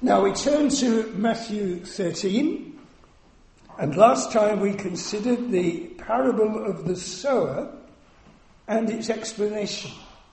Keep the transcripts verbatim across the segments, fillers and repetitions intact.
Now we turn to Matthew thirteen, and last time we considered the parable of the sower and its explanation.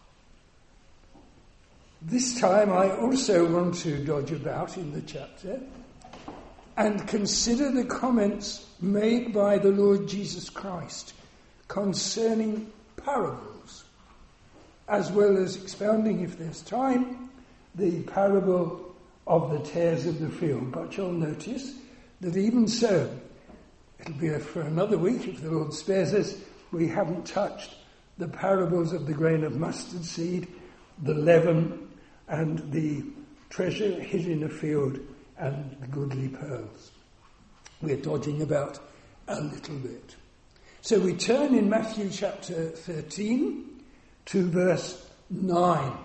This time I also want to dodge about in the chapter and consider the comments made by the Lord Jesus Christ concerning parables, as well as expounding, if there's time, the parable of the tares of the field. But you'll notice that even so, it'll be for another week, if the Lord spares us, we haven't touched the parables of the grain of mustard seed, the leaven, and the treasure hid in a field, and the goodly pearls. We're dodging about a little bit. So we turn in Matthew chapter thirteen to verse nine.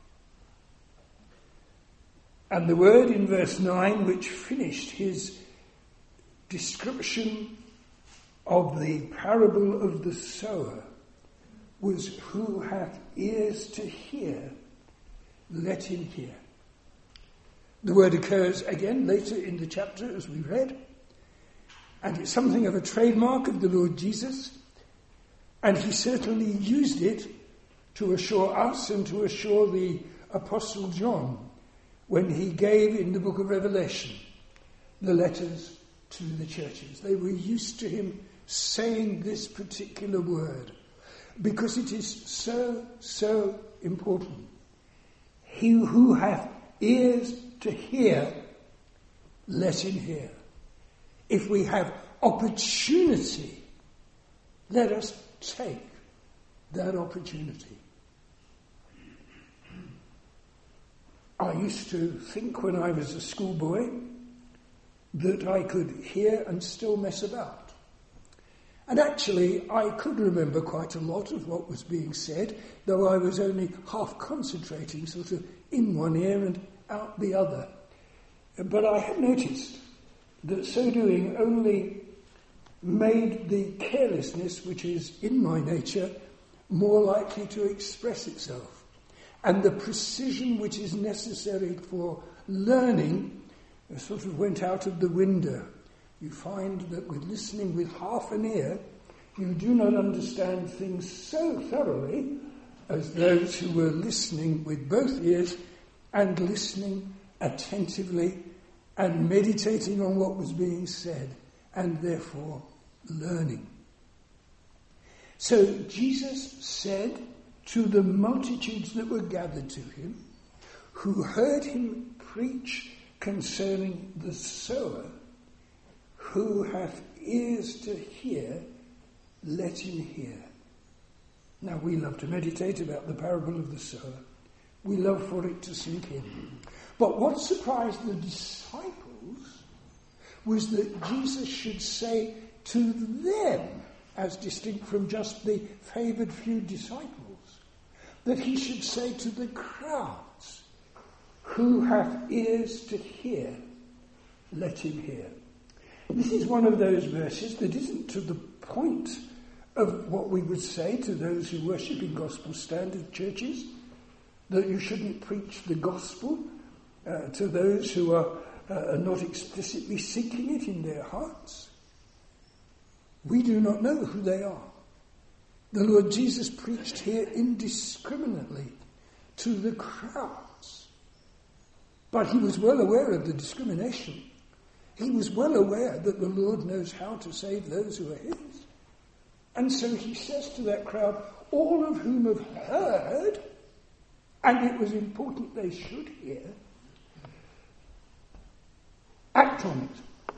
And the word in verse nine, which finished his description of the parable of the sower, was, "Who hath ears to hear, let him hear." The word occurs again later in the chapter, as we read, and it's something of a trademark of the Lord Jesus, and he certainly used it to assure us and to assure the Apostle John when he gave in the book of Revelation the letters to the churches. They were used to him saying this particular word because it is so, so important. He who hath ears to hear, let him hear. If we have opportunity, let us take that opportunity. I used to think when I was a schoolboy that I could hear and still mess about. And actually, I could remember quite a lot of what was being said, though I was only half concentrating, sort of in one ear and out the other. But I had noticed that so doing only made the carelessness which is in my nature more likely to express itself. And the precision which is necessary for learning sort of went out of the window. You find that with listening with half an ear, you do not understand things so thoroughly as those who were listening with both ears and listening attentively and meditating on what was being said, and therefore learning. So Jesus said to the multitudes that were gathered to him, who heard him preach concerning the sower, "Who hath ears to hear, let him hear." Now we love to meditate about the parable of the sower. We love for it to sink in. But what surprised the disciples was that Jesus should say to them, as distinct from just the favoured few disciples, that he should say to the crowds, "Who hath ears to hear, let him hear." This is one of those verses that isn't to the point of what we would say to those who worship in gospel standard churches, that you shouldn't preach the gospel uh, to those who are uh, not explicitly seeking it in their hearts. We do not know who they are. The Lord Jesus preached here indiscriminately to the crowds. But he was well aware of the discrimination. He was well aware that the Lord knows how to save those who are his. And so he says to that crowd, all of whom have heard, and it was important they should hear, act on it.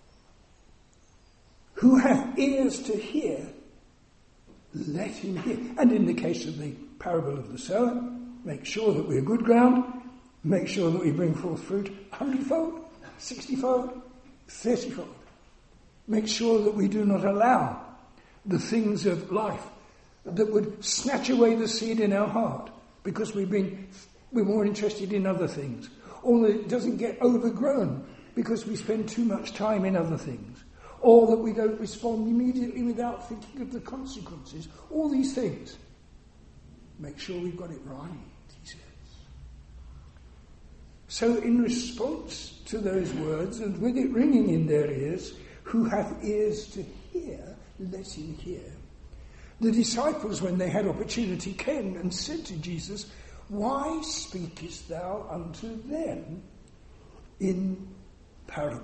Who hath ears to hear, let him hear. And in the case of the parable of the sower, make sure that we're good ground, make sure that we bring forth fruit a hundredfold, sixtyfold, thirtyfold. Make sure that we do not allow the things of life that would snatch away the seed in our heart because we've been, we're more interested in other things. Or that it doesn't get overgrown because we spend too much time in other things. Or that we don't respond immediately without thinking of the consequences. All these things. Make sure we've got it right, he says. So in response to those words, and with it ringing in their ears, who hath ears to hear, let him hear. The disciples, when they had opportunity, came and said to Jesus, why speakest thou unto them in parables?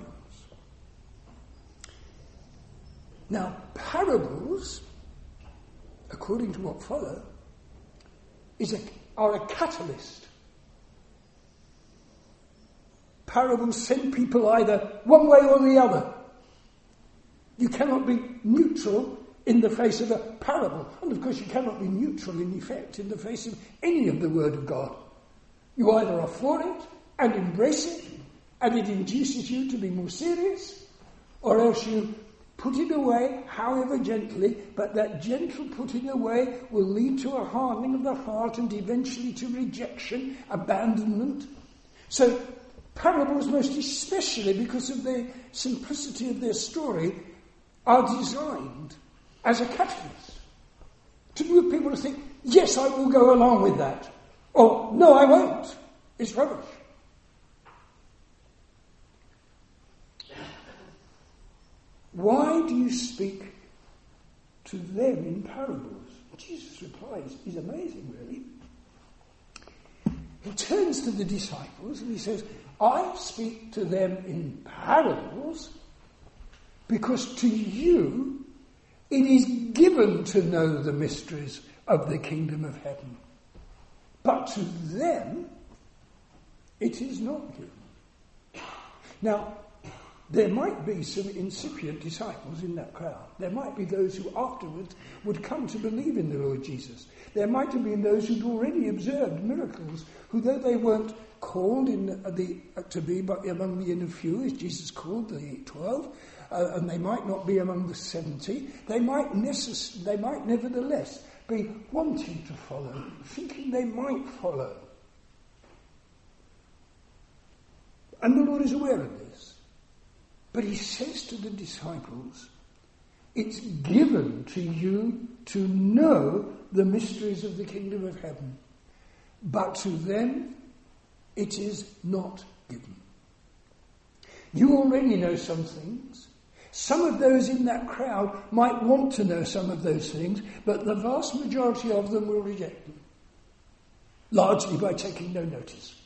Now, parables, according to what follow, is a, are a catalyst. Parables send people either one way or the other. You cannot be neutral in the face of a parable. And of course you cannot be neutral in effect in the face of any of the Word of God. You either are for it and embrace it, and it induces you to be more serious, or else you put it away, however gently, but that gentle putting away will lead to a hardening of the heart and eventually to rejection, abandonment. So parables, most especially because of the simplicity of their story, are designed as a catalyst to move people to think, yes, I will go along with that, or no, I won't. It's rubbish. Why do you speak to them in parables? Jesus' replies is amazing, really. He turns to the disciples and he says, I speak to them in parables because to you it is given to know the mysteries of the kingdom of heaven. But to them it is not given. Now, there might be some incipient disciples in that crowd. There might be those who afterwards would come to believe in the Lord Jesus. There might have been those who'd already observed miracles, who, though they weren't called in the, to be but among the inner few, as Jesus called the twelve, uh, and they might not be among the seventy, they might, necess- they might nevertheless be wanting to follow, thinking they might follow. And the Lord is aware of this. But he says to the disciples, it's given to you to know the mysteries of the kingdom of heaven. But to them, it is not given. You already know some things. Some of those in that crowd might want to know some of those things, but the vast majority of them will reject them. Largely by taking no notice.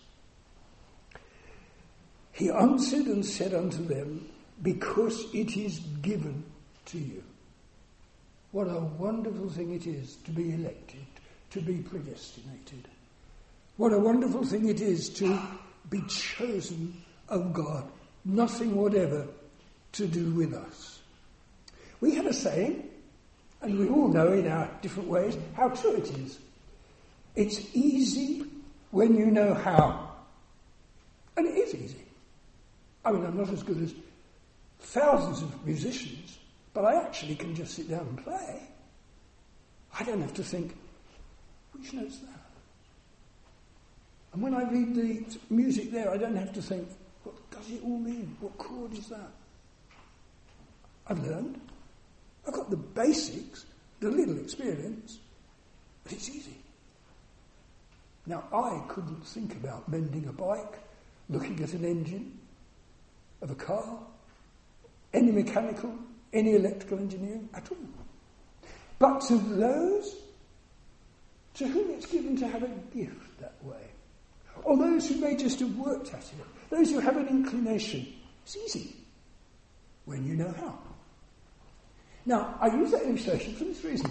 He answered and said unto them, because it is given to you. What a wonderful thing it is to be elected, to be predestinated. What a wonderful thing it is to be chosen of God. Nothing whatever to do with us. We have a saying, and we all know in our different ways how true it is. It's easy when you know how. And it is easy. I mean, I'm not as good as thousands of musicians, but I actually can just sit down and play. I don't have to think, which note's that? And when I read the music there, I don't have to think, what does it all mean? What chord is that? I've learned. I've got the basics, the little experience, but it's easy. Now, I couldn't think about mending a bike, looking at an engine of a car, any mechanical, any electrical engineering at all. But to those to whom it's given to have a gift that way, or those who may just have worked at it, those who have an inclination, it's easy when you know how. Now, I use that illustration for this reason.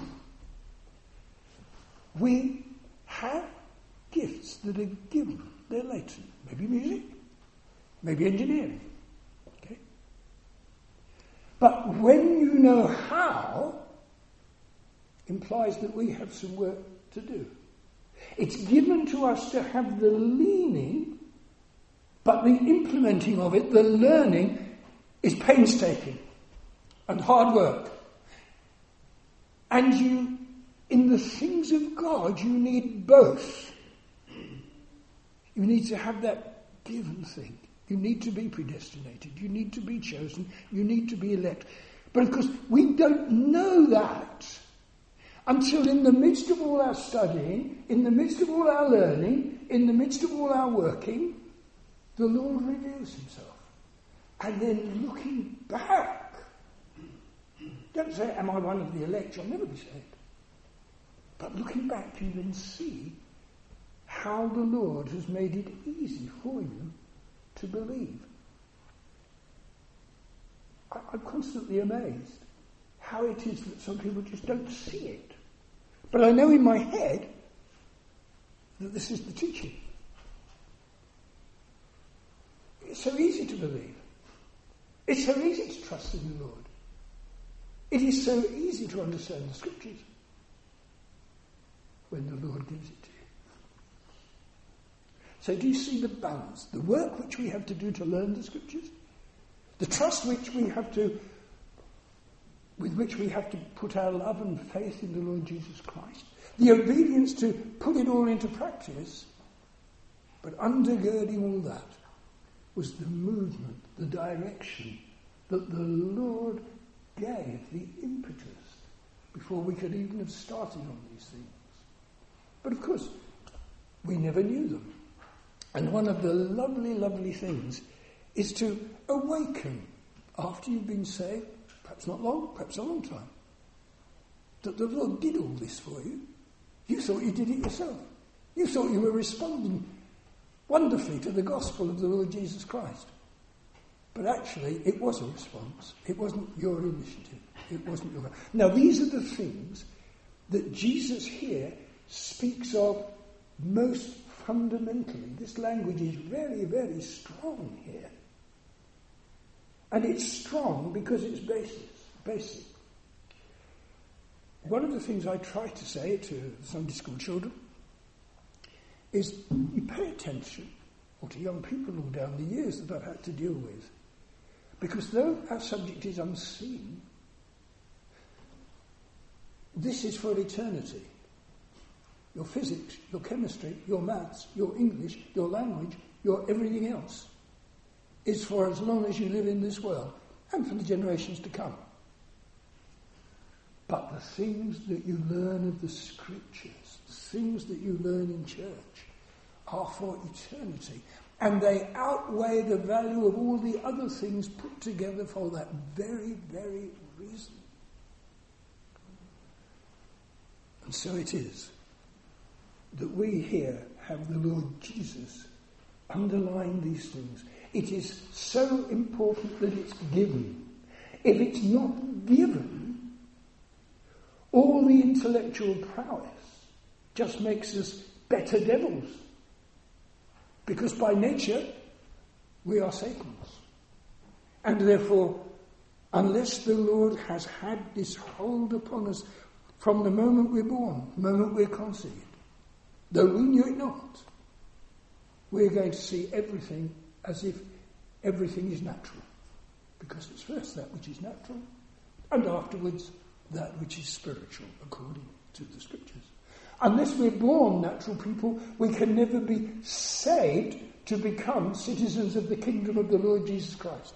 We have gifts that are given, they're latent. Maybe music, maybe engineering. But when you know how, implies that we have some work to do. It's given to us to have the leaning, but the implementing of it, the learning, is painstaking and hard work. And you, in the things of God, you need both. You need to have that given thing. You need to be predestinated. You need to be chosen. You need to be elect. But of course, we don't know that until in the midst of all our studying, in the midst of all our learning, in the midst of all our working, the Lord reveals himself. And then looking back, don't say, am I one of the elect? You'll never be saved. But looking back, you then see how the Lord has made it easy for you to believe. I, I'm constantly amazed how it is that some people just don't see it. But I know in my head that this is the teaching. It's so easy to believe. It's so easy to trust in the Lord. It is so easy to understand the Scriptures when the Lord gives it to you. So do you see the balance? The work which we have to do to learn the Scriptures, the trust which we have to, with which we have to put our love and faith in the Lord Jesus Christ, the obedience to put it all into practice, but undergirding all that was the movement, the direction that the Lord gave, the impetus, before we could even have started on these things. But of course, we never knew them. And one of the lovely, lovely things is to awaken after you've been saved, perhaps not long, perhaps a long time, that the Lord did all this for you. You thought you did it yourself. You thought you were responding wonderfully to the gospel of the Lord Jesus Christ. But actually, it was a response. It wasn't your initiative. It wasn't your... Now, these are the things that Jesus here speaks of most fundamentally. This language is very, very strong here. And it's strong because it's basis, basic. One of the things I try to say to Sunday school children is you pay attention, or to young people all down the years that I've had to deal with, because though our subject is unseen, this is for eternity. Your physics, your chemistry, your maths, your English, your language, your everything else is for as long as you live in this world and for the generations to come. But the things that you learn of the Scriptures, the things that you learn in church, are for eternity. And they outweigh the value of all the other things put together for that very, very reason. And so it is that we here have the Lord Jesus underlying these things. It is so important that it's given. If it's not given, all the intellectual prowess just makes us better devils. Because by nature, we are Satan's. And therefore, unless the Lord has had this hold upon us from the moment we're born, the moment we're conceived, though we knew it not, we're going to see everything as if everything is natural. Because it's first that which is natural, and afterwards that which is spiritual, according to the Scriptures. Unless we're born natural people, we can never be saved to become citizens of the kingdom of the Lord Jesus Christ.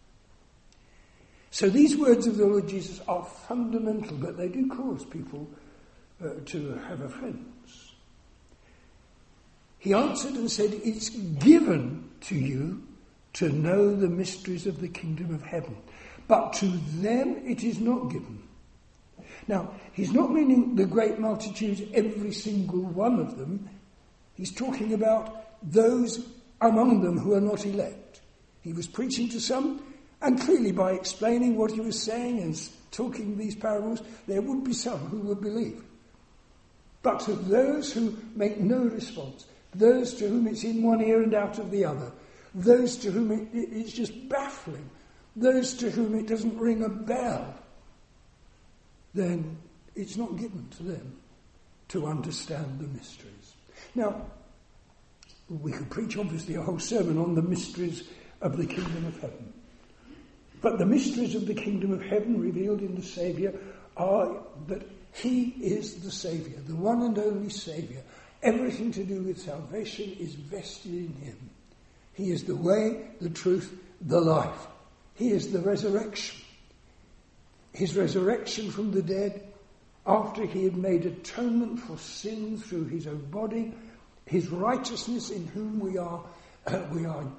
So these words of the Lord Jesus are fundamental, but they do cause people uh, to have offence. He answered and said, "It's given to you to know the mysteries of the kingdom of heaven, but to them it is not given." Now, he's not meaning the great multitude, every single one of them. He's talking about those among them who are not elect. He was preaching to some, and clearly by explaining what he was saying and talking these parables, there would be some who would believe. But to those who make no response, those to whom it's in one ear and out of the other, those to whom it, it's just baffling, those to whom it doesn't ring a bell, then it's not given to them to understand the mysteries. Now, we could preach obviously a whole sermon on the mysteries of the kingdom of heaven. But the mysteries of the kingdom of heaven revealed in the Saviour are that he is the Saviour, the one and only Saviour. Everything to do with salvation is vested in him. He is the way, the truth, the life. He is the resurrection. His resurrection from the dead, after he had made atonement for sin through his own body, his righteousness in whom we are uh, we are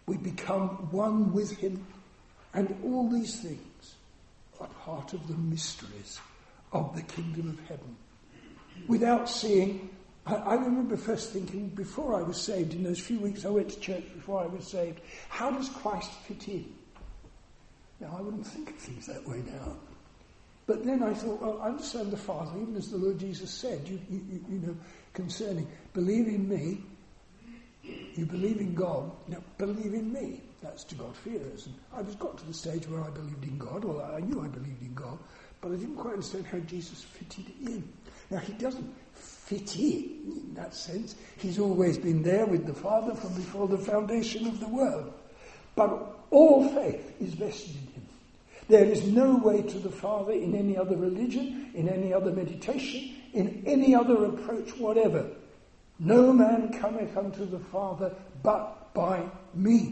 We become one with him, and all these things are part of the mysteries of the kingdom of heaven. Without seeing, I, I remember first thinking, before I was saved, in those few weeks I went to church before I was saved, how does Christ fit in? Now, I wouldn't think of things that way now. But then I thought, well, I understand the Father, even as the Lord Jesus said, you, you, you know, concerning, believe in me, you believe in God, now believe in me. That's to God fearers. And I was got to the stage where I believed in God, well, I knew I believed in God, but I didn't quite understand how Jesus fitted in. Now, he doesn't fit in, in that sense. He's always been there with the Father from before the foundation of the world. But all faith is vested in him. There is no way to the Father in any other religion, in any other meditation, in any other approach whatever. No man cometh unto the Father but by me.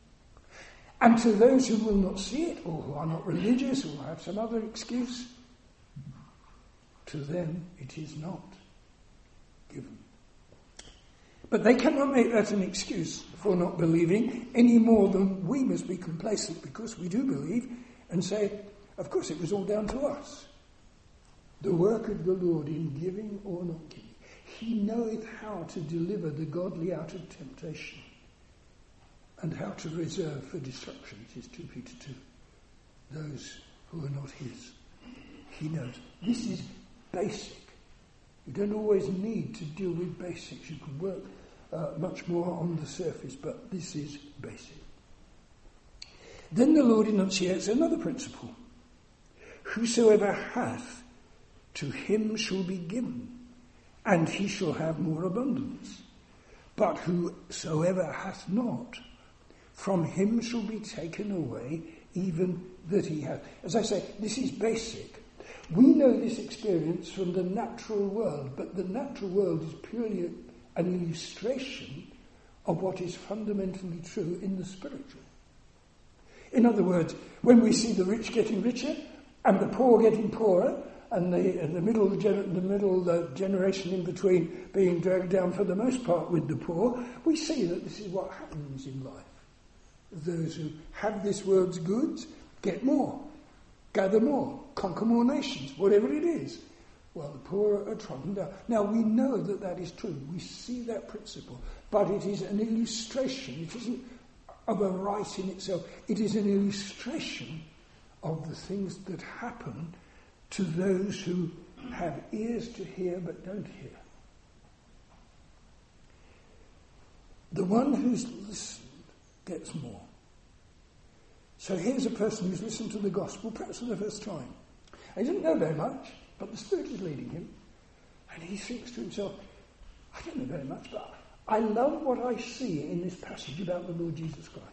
And to those who will not see it, or who are not religious, or have some other excuse, to them it is not given. But they cannot make that an excuse for not believing, any more than we must be complacent because we do believe, and say, of course it was all down to us. The work of the Lord in giving or not giving. He knoweth how to deliver the godly out of temptation, and how to reserve for destruction, it is two Peter two, those who are not his. He knows. This is basic. You don't always need to deal with basics. You can work uh, much more on the surface, but this is basic. Then the Lord enunciates another principle. Whosoever hath, to him shall be given, and he shall have more abundance. But whosoever hath not, from him shall be taken away even that he hath. As I say, this is basic. We know this experience from the natural world, but the natural world is purely an illustration of what is fundamentally true in the spiritual. In other words, when we see the rich getting richer and the poor getting poorer, and the, and the middle, the middle uh, generation in between being dragged down for the most part with the poor, we see that this is what happens in life. Those who have this world's goods get more, gather more, conquer more nations, whatever it is. Well, the poor are trodden down. Now, we know that that is true. We see that principle. But it is an illustration. It isn't of a right in itself. It is an illustration of the things that happen to those who have ears to hear but don't hear. The one who's listened gets more. So here's a person who's listened to the gospel, perhaps for the first time. He doesn't know very much, but the Spirit is leading him. And he thinks to himself, I don't know very much, but I love what I see in this passage about the Lord Jesus Christ.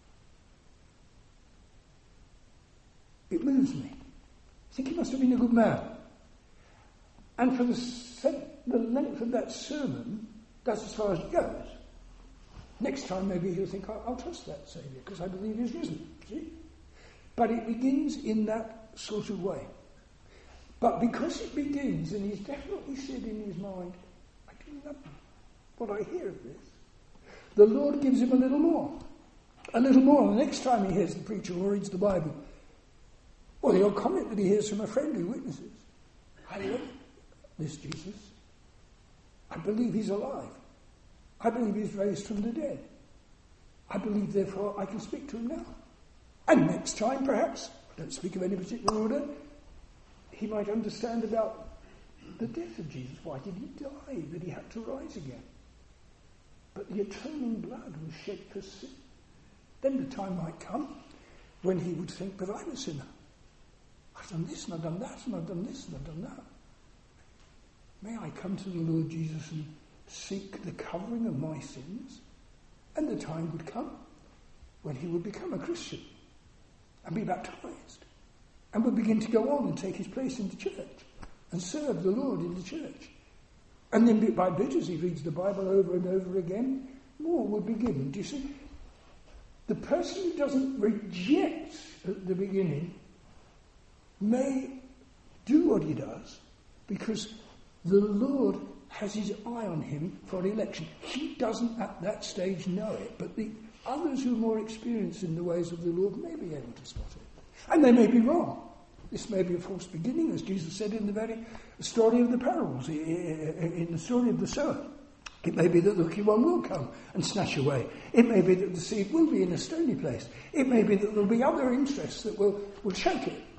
It moves me. I think he must have been a good man. And for the, the length of that sermon, that's as far as it goes. Next time maybe he'll think, I'll, I'll trust that Saviour because I believe he's risen. See? But it begins in that sort of way. But because it begins, and he's definitely said in his mind, I do love what I hear of this, the Lord gives him a little more. A little more. The next time he hears the preacher or reads the Bible, or the odd comment that he hears from a friend who witnesses, I love this Jesus. I believe he's alive. I believe he's raised from the dead. I believe, therefore, I can speak to him now. And next time, perhaps, I don't speak of any particular order, he might understand about the death of Jesus. Why did he die? That he had to rise again. But the atoning blood was shed for sin. Then the time might come when he would think, but I'm a sinner. I've done this and I've done that and I've done this and I've done that. May I come to the Lord Jesus and seek the covering of my sins? And the time would come when he would become a Christian and be baptized and would begin to go on and take his place in the church and serve the Lord in the church. And then bit by bit, as he reads the Bible over and over again, more would be given. Do you see? The person who doesn't reject at the beginning may do what he does because the Lord has his eye on him for election. He doesn't at that stage know it, but the Others who are more experienced in the ways of the Lord may be able to spot it. And they may be wrong. This may be a false beginning, as Jesus said in the very story of the parables, in the story of the sower. It may be that the wicked one will come and snatch away. It may be that the seed will be in a stony place. It may be that there will be other interests that will, will choke it.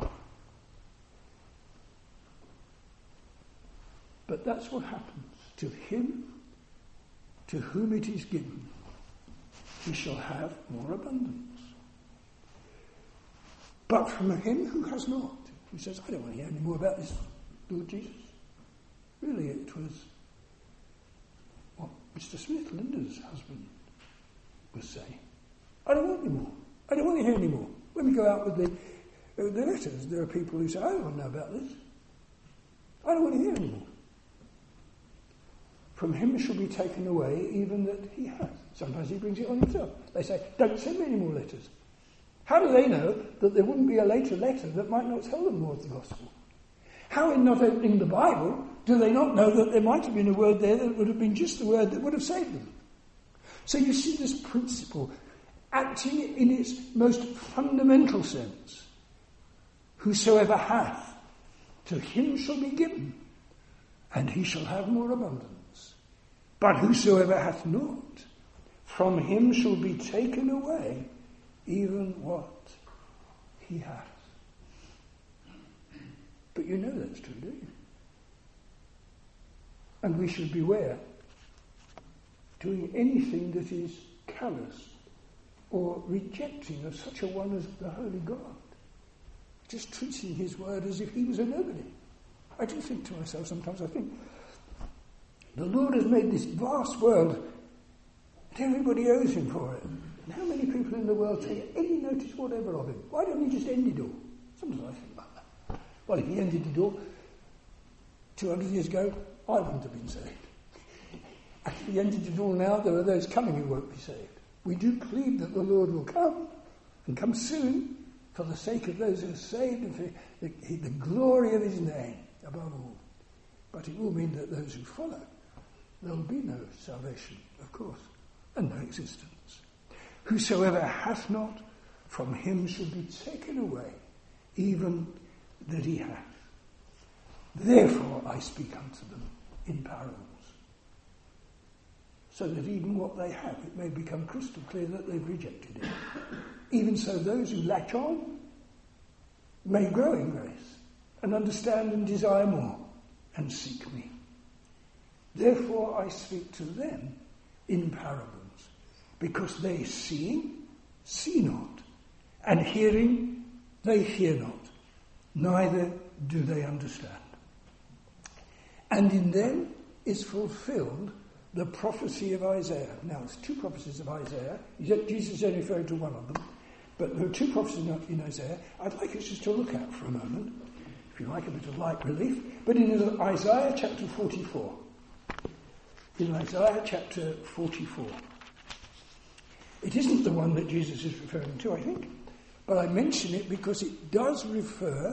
But that's what happens. To him to whom it is given, he shall have more abundance. But from him who has not, who says, I don't want to hear any more about this, Lord Jesus. Really, it was what Mister Smith, Linda's husband, was saying. I don't want any more. I don't want to hear any more. When we go out with the, uh, the letters, there are people who say, I don't want to know about this. I don't want to hear any more. From him shall be taken away even that he has. Sometimes he brings it on himself. They say, don't send me any more letters. How do they know that there wouldn't be a later letter that might not tell them more of the gospel? How, in not opening the Bible, do they not know that there might have been a word there that would have been just the word that would have saved them? So you see this principle acting in its most fundamental sense. Whosoever hath, to him shall be given, and he shall have more abundance. But whosoever hath not, from him shall be taken away even what he hath. But you know that's true, don't you? And we should beware doing anything that is callous or rejecting of such a one as the Holy God. Just treating his word as if he was a nobody. I do think to myself sometimes, I think, the Lord has made this vast world and everybody owes him for it. And how many people in the world take any notice whatever of him? Why don't he just end it all? Sometimes I think about that. Well, if he ended it all two hundred years ago, I wouldn't have been saved. And if he ended it all now, there are those coming who won't be saved. We do plead that the Lord will come, and come soon, for the sake of those who are saved and for the, the glory of his name above all. But it will mean that those who follow, there will be no salvation, of course, and no existence. Whosoever hath not, from him shall be taken away, even that he hath. Therefore I speak unto them in parables, so that even what they have, it may become crystal clear that they've rejected it. Even so those who latch on may grow in grace, and understand and desire more, and seek me. Therefore I speak to them in parables, because they seeing, see not, and hearing, they hear not, neither do they understand. And in them is fulfilled the prophecy of Isaiah. Now, there's two prophecies of Isaiah. Jesus is only referring to one of them, but there are two prophecies in Isaiah I'd like us just to look at for a moment, if you like a bit of light relief. But in Isaiah chapter forty-four, in Isaiah chapter forty-four, it isn't the one that Jesus is referring to, I think, but I mention it because it does refer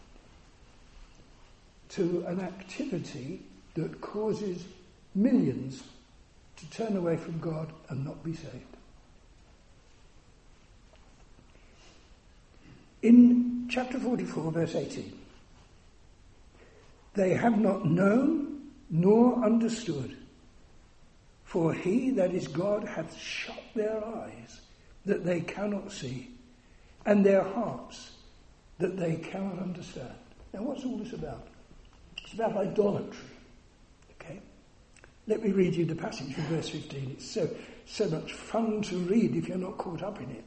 to an activity that causes millions to turn away from God and not be saved. In chapter forty-four, verse eighteen, they have not known nor understood, for he, that is God, hath shut their eyes, that they cannot see, and their hearts, that they cannot understand. Now, what's all this about? It's about idolatry. Okay? Let me read you the passage from verse fifteen. It's so, so much fun to read if you're not caught up in it.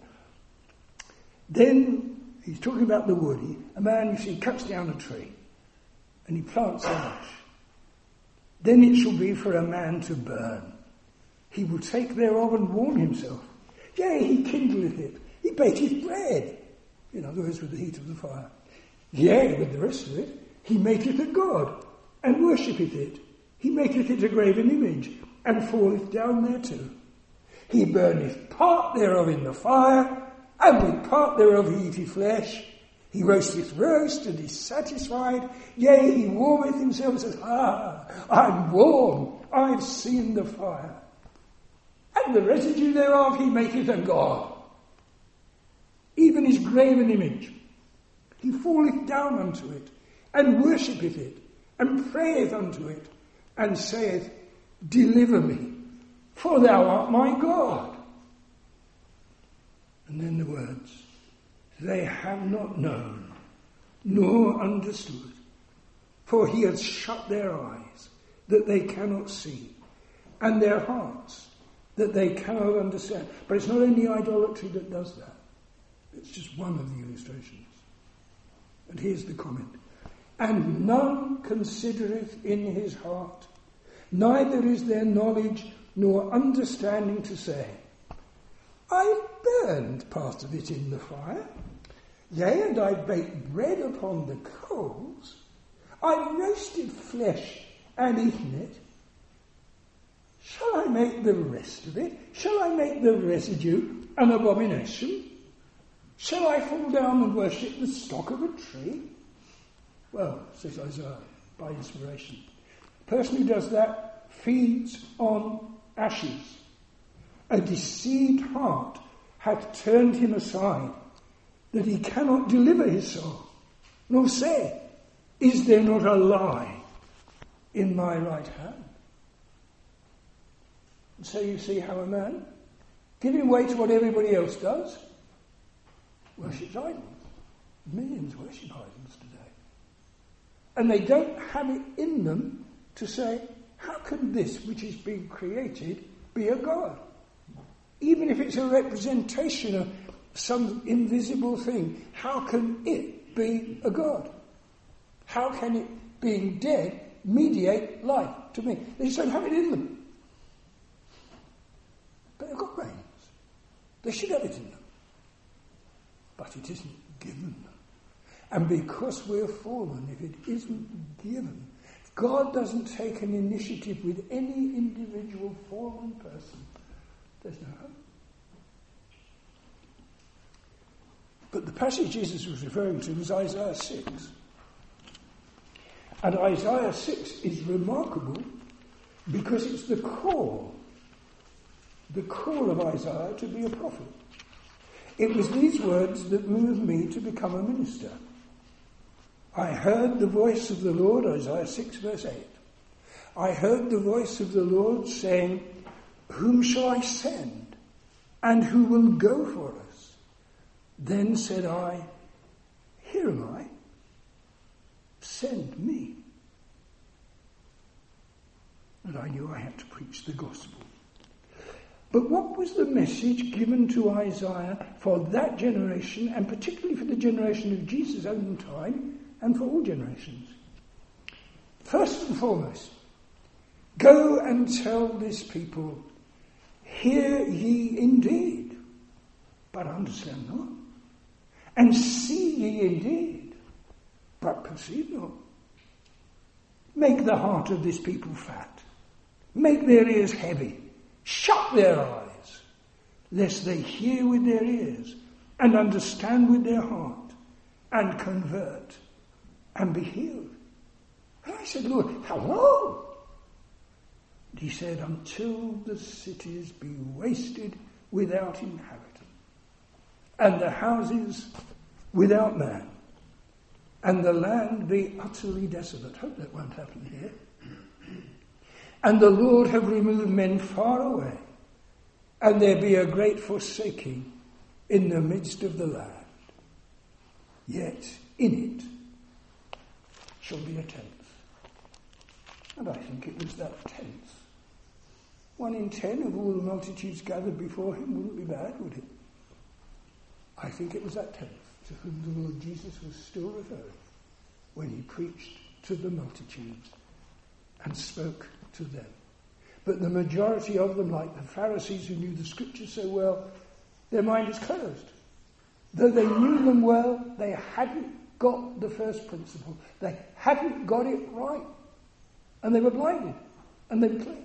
Then, he's talking about the wood. He, a man, you see, cuts down a tree, and he plants an ash. Then it shall be for a man to burn. He will take thereof and warm himself. Yea, he kindleth it. He baketh bread. In other words, with the heat of the fire. Yea, with the rest of it, he maketh a god, and worshippeth it. He maketh it a graven image, and falleth down thereto. He burneth part thereof in the fire, and with part thereof he eateth flesh. He roasteth roast, and is satisfied. Yea, he warmeth himself, and says, Ah, I'm warm, I've seen the fire. and the residue thereof he maketh a god. Even his graven image. He falleth down unto it, and worshippeth it, and prayeth unto it, and saith, Deliver me, for thou art my God. And then the words, They have not known, nor understood, for he hath shut their eyes, that they cannot see, and their hearts, that they cannot understand. But it's not only idolatry that does that. It's just one of the illustrations. And here's the comment. And none considereth in his heart, neither is there knowledge nor understanding to say, I burned part of it in the fire, yea, and I baked bread upon the coals, I roasted flesh and eaten it. Shall I make the rest of it? Shall I make the residue an abomination? Shall I fall down and worship the stock of a tree? Well, says Isaiah, by inspiration, the person who does that feeds on ashes. A deceived heart hath turned him aside, that he cannot deliver his soul, nor say, Is there not a lie in my right hand? And so you see how a man, giving way to what everybody else does, worships idols. Millions worship idols today. And they don't have it in them to say, how can this which is being created be a god? Even if it's a representation of some invisible thing, how can it be a god? How can it, being dead, mediate life to me? They just don't have it in them. But they've got brains. They should have it in them. But it isn't given them. And because we're fallen, if it isn't given, if God doesn't take an initiative with any individual fallen person, there's no hope. But the passage Jesus was referring to was Isaiah six. And Isaiah six is remarkable because it's the call, the call of Isaiah to be a prophet. It was these words that moved me to become a minister. I heard the voice of the Lord, Isaiah six verse eight. I heard the voice of the Lord saying, Whom shall I send? And who will go for us? Then said I, Here am I. Send me. And I knew I had to preach the gospel. But what was the message given to Isaiah for that generation, and particularly for the generation of Jesus' own time, and for all generations? First and foremost, go and tell this people, hear ye indeed, but understand not. And see ye indeed, but perceive not. Make the heart of this people fat. Make their ears heavy. Shut their eyes, lest they hear with their ears, and understand with their heart, and convert, and be healed. And I said, Lord, how long? And he said, until the cities be wasted without inhabitant, and the houses without man, and the land be utterly desolate. Hope that won't happen here. And the Lord have removed men far away, and there be a great forsaking in the midst of the land. Yet in it shall be a tenth. And I think it was that tenth. One in ten of all the multitudes gathered before him wouldn't be bad, would it? I think it was that tenth to whom the Lord Jesus was still referring when he preached to the multitudes and spoke to them. But the majority of them, like the Pharisees who knew the scriptures so well, their mind is closed. Though they knew them well, they hadn't got the first principle. They hadn't got it right. And they were blinded. And they were closed.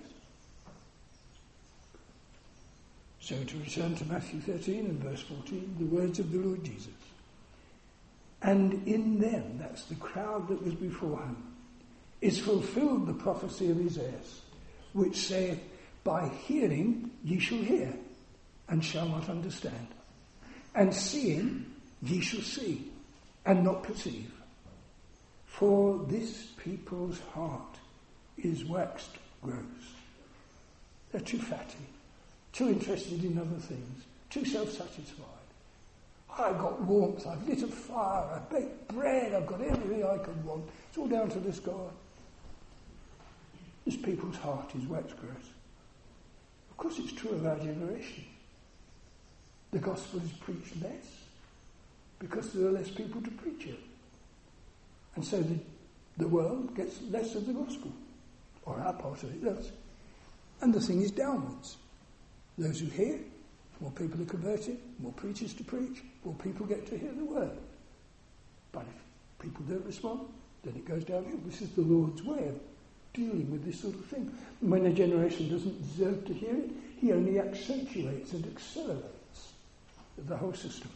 So to return to Matthew thirteen and verse fourteen, the words of the Lord Jesus. And in them, that's the crowd that was before him, is fulfilled the prophecy of Isaiah, which saith, By hearing ye shall hear, and shall not understand. And seeing ye shall see, and not perceive. For this people's heart is waxed gross. They're too fatty, too interested in other things, too self-satisfied. I've got warmth, I've lit a fire, I've baked bread, I've got everything I could want. It's all down to this God. This people's heart is waxed gross. Of course it's true of our generation. The gospel is preached less because there are less people to preach it. And so the, the world gets less of the gospel, or our part of it does. And the thing is downwards. Those who hear, more people are converted, more preachers to preach, more people get to hear the word. But if people don't respond, then it goes downhill. This is the Lord's way of dealing with this sort of thing. And when a generation doesn't deserve to hear it, he only accentuates and accelerates the whole system.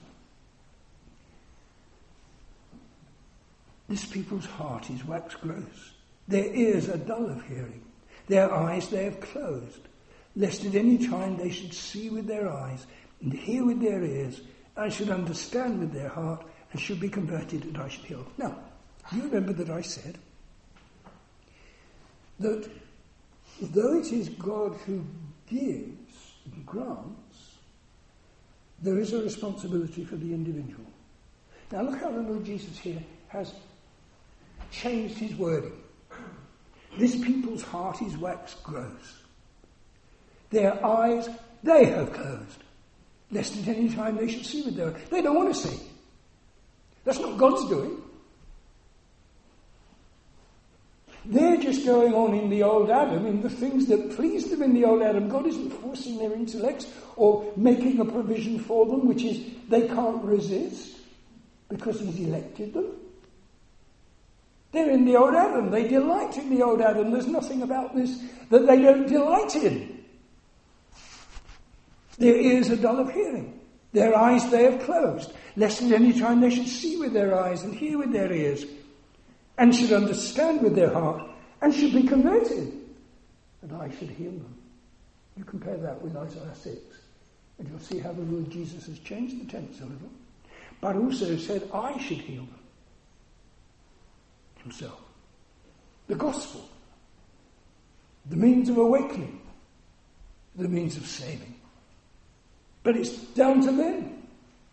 This people's heart is wax gross. Their ears are dull of hearing. Their eyes they have closed, lest at any time they should see with their eyes, and hear with their ears, and should understand with their heart, and should be converted, and I should heal. Now, you remember that I said that though it is God who gives and grants, there is a responsibility for the individual. Now look how the Lord Jesus here has changed his wording. This people's heart is waxed gross. Their eyes they have closed, lest at any time they should see with their eyes. They don't want to see. That's not God's doing. They're just going on in the old Adam, in the things that please them in the old Adam. God isn't forcing their intellects or making a provision for them, which is they can't resist because he's elected them. They're in the old Adam. They delight in the old Adam. There's nothing about this that they don't delight in. Their ears are dull of hearing. Their eyes they have closed, lest at any time they should see with their eyes and hear with their ears, and should understand with their heart, and should be converted, and I should heal them. You compare that with Isaiah six, and you'll see how the Lord Jesus has changed the tense a little, but also said, I should heal them himself. The gospel, the means of awakening, the means of saving. But it's down to them.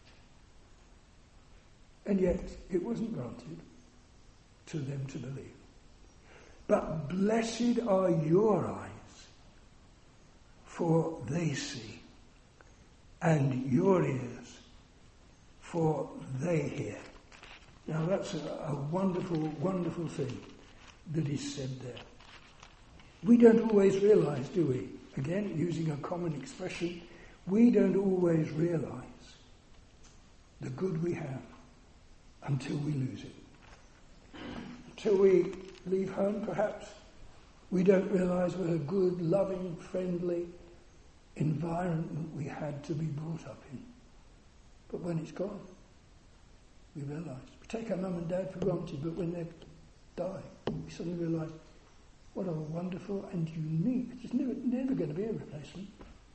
And yet, it wasn't granted to them to believe. But blessed are your eyes, for they see, and your ears, for they hear. Now that's a, a wonderful, wonderful thing that is said there. We don't always realise, do we? Again, using a common expression, we don't always realise the good we have until we lose it. Until we leave home, perhaps, we don't realise what a good, loving, friendly environment we had to be brought up in. But when it's gone, we realise. We take our mum and dad for granted, but when they die, we suddenly realise what a wonderful and unique, there's never, never going to be a replacement.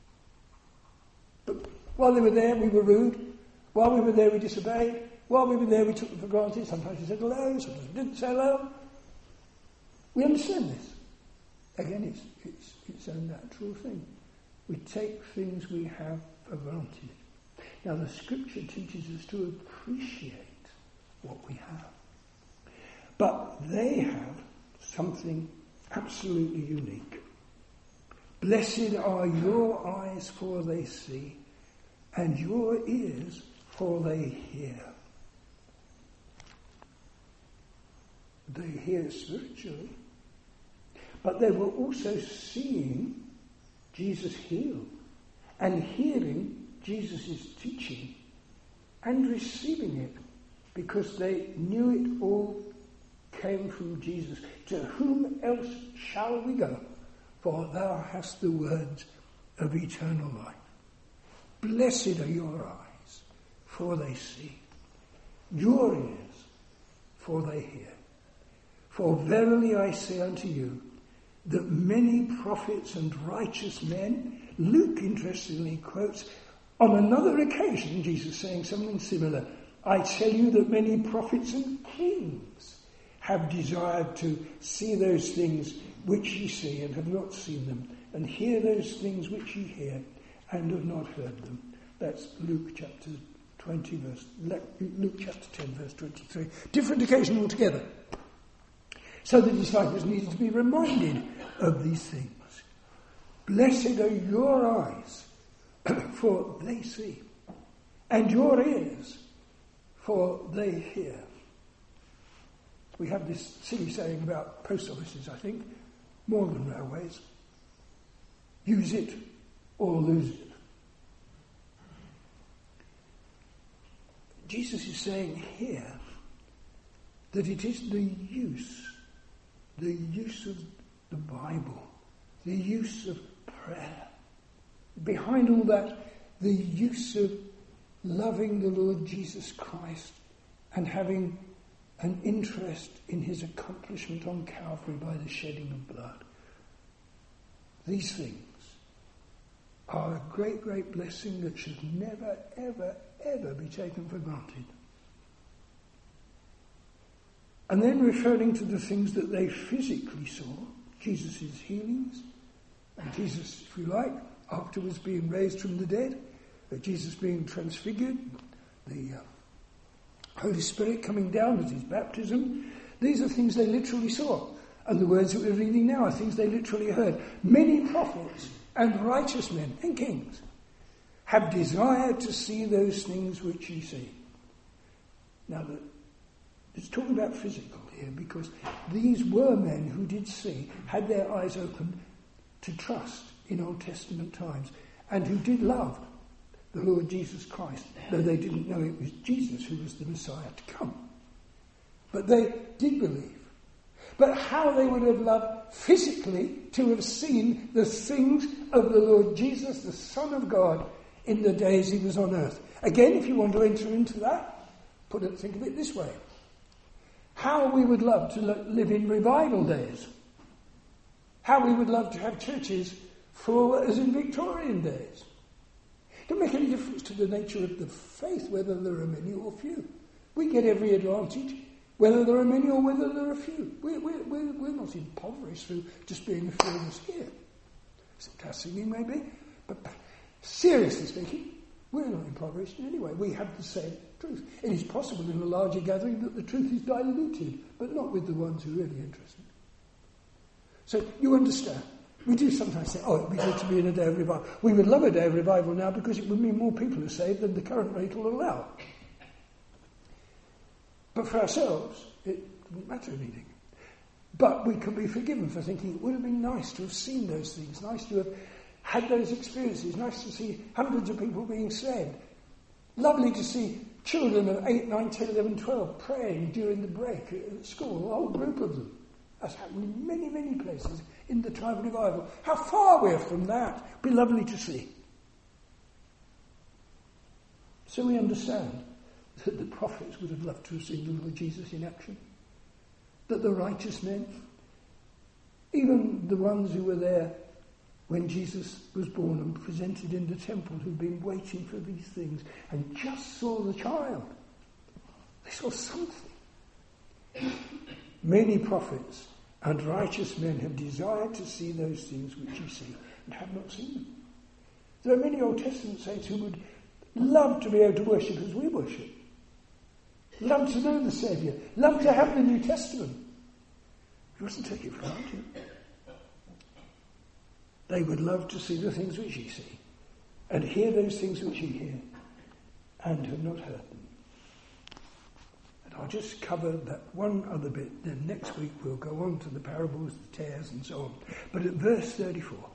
But while they were there, we were rude. While we were there, we disobeyed. While we were there, we took them for granted. Sometimes we said hello, sometimes we didn't say hello. We understand this. Again, it's, it's, it's a natural thing. We take things we have for granted. Now, the Scripture teaches us to appreciate what we have. But they have something absolutely unique. Blessed are your eyes, for they see, and your ears, for they hear. They hear spiritually, but they were also seeing Jesus heal and hearing Jesus' teaching and receiving it because they knew it all came from Jesus. To whom else shall we go? For thou hast the words of eternal life. Blessed are your eyes, for they see, your ears, for they hear. For verily I say unto you, that many prophets and righteous men, Luke interestingly quotes, on another occasion, Jesus saying something similar, I tell you that many prophets and kings have desired to see those things which ye see and have not seen them, and hear those things which ye hear and have not heard them. That's Luke chapter twenty, verse Luke chapter ten, verse twenty-three. Different occasion altogether. So the disciples needed to be reminded of these things. Blessed are your eyes, for they see, and your ears, for they hear. We have this silly saying about post offices, I think, more than railways. Use it or lose it. Jesus is saying here that it is the use, the use of the Bible, the use of prayer. Behind all that, the use of loving the Lord Jesus Christ and having an interest in his accomplishment on Calvary by the shedding of blood. These things are a great, great blessing that should never, ever, ever be taken for granted. And then referring to the things that they physically saw, Jesus' healings, and Jesus, if you like, afterwards being raised from the dead, Jesus being transfigured, the uh, Holy Spirit coming down at his baptism. These are things they literally saw. And the words that we're reading now are things they literally heard. Many prophets and righteous men and kings have desired to see those things which ye see. Now, the, it's talking about physical here, because these were men who did see, had their eyes open to trust in Old Testament times, and who did love the Lord Jesus Christ, though they didn't know it was Jesus who was the Messiah to come. But they did believe. But how they would have loved physically to have seen the things of the Lord Jesus, the Son of God, in the days he was on earth. Again, if you want to enter into that, put it, think of it this way. How we would love to live in revival days. How we would love to have churches full as in Victorian days. It doesn't make any difference to the nature of the faith whether there are many or few. We get every advantage whether there are many or whether there are few. We're, we're, we're, we're not impoverished through just being a few of us here. Except our singing maybe. But seriously speaking, we're not impoverished in any way. We have the same truth. It is possible in a larger gathering that the truth is diluted, but not with the ones who are really interested. So you understand. We do sometimes say, oh, it would be good to be in a day of revival. We would love a day of revival now because it would mean more people are saved than the current rate will allow. But for ourselves, it wouldn't matter anything. But we can be forgiven for thinking it would have been nice to have seen those things, nice to have had those experiences, nice to see hundreds of people being saved. Lovely to see children of eight, nine, ten, eleven, twelve praying during the break at school, a whole group of them. That's happened in many, many places in the time of revival. How far we're from that. It'd be lovely to see. So we understand that the prophets would have loved to have seen the Lord Jesus in action. That the righteous men, even the ones who were there when Jesus was born and presented in the temple, who'd been waiting for these things and just saw the child. They saw something. Many prophets and righteous men have desired to see those things which you see and have not seen them. There are many Old Testament saints who would love to be able to worship as we worship. Love to know the Saviour. Love to have the New Testament. He wasn't taking it for granted. They would love to see the things which ye see and hear those things which ye hear and have not heard them. And I'll just cover that one other bit, then next week we'll go on to the parables, the tares and so on. But at verse thirty-four,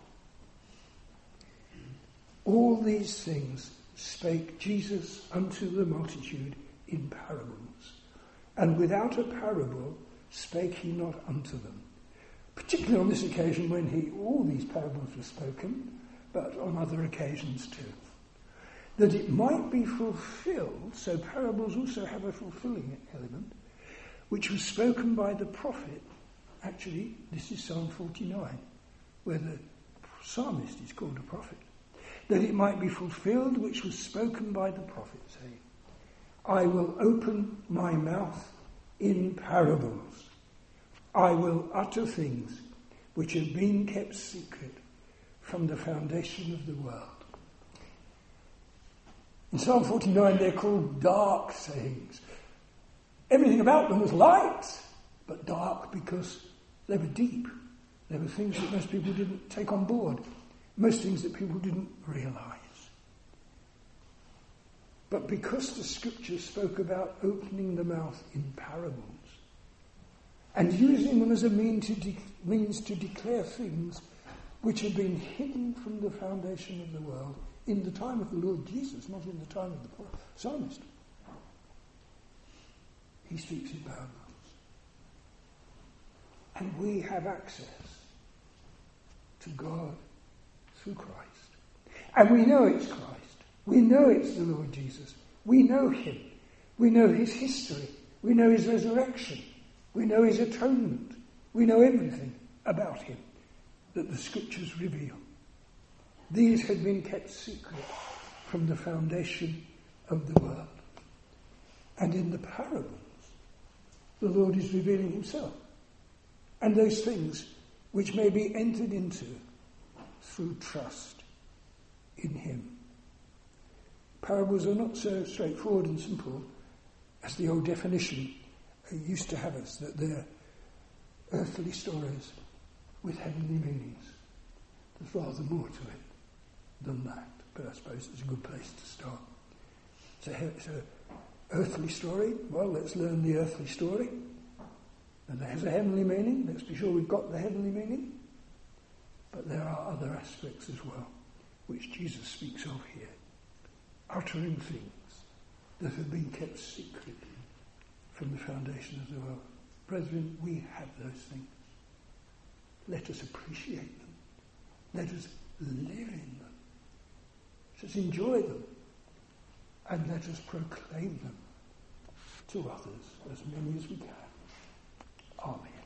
all these things spake Jesus unto the multitude in parables, and without a parable spake he not unto them. Particularly on this occasion when he, all these parables were spoken, but on other occasions too. That it might be fulfilled, so parables also have a fulfilling element, which was spoken by the prophet, Actually, this is Psalm forty-nine, where the psalmist is called a prophet. That it might be fulfilled which was spoken by the prophet, saying, I will open my mouth in parables. I will utter things which have been kept secret from the foundation of the world. In Psalm forty-nine, they're called dark sayings. Everything about them was light, but dark because they were deep. They were things that most people didn't take on board. Most things that people didn't realise. But because the scriptures spoke about opening the mouth in parables and using them as a mean to de- means to declare things which had been hidden from the foundation of the world in the time of the Lord Jesus, not in the time of the psalmist. He speaks in parables. And we have access to God through Christ. And we know it's Christ. We know it's the Lord Jesus. We know him. We know his history. We know his resurrection. We know his atonement. We know everything about him that the scriptures reveal. These had been kept secret from the foundation of the world. And in the parables, the Lord is revealing himself. And those things which may be entered into through trust in him. Parables are not so straightforward and simple as the old definition used to have us, that they're earthly stories with heavenly meanings. There's rather more to it than that, but I suppose it's a good place to start. It's a, it's a earthly story. Well, let's learn the earthly story. And it has a heavenly meaning. Let's be sure we've got the heavenly meaning. But there are other aspects as well, which Jesus speaks of here. Uttering things that have been kept secret from the foundation of the world. Brethren, we have those things. Let us appreciate them. Let us live in them. Let us enjoy them. And let us proclaim them to others, as many as we can. Amen.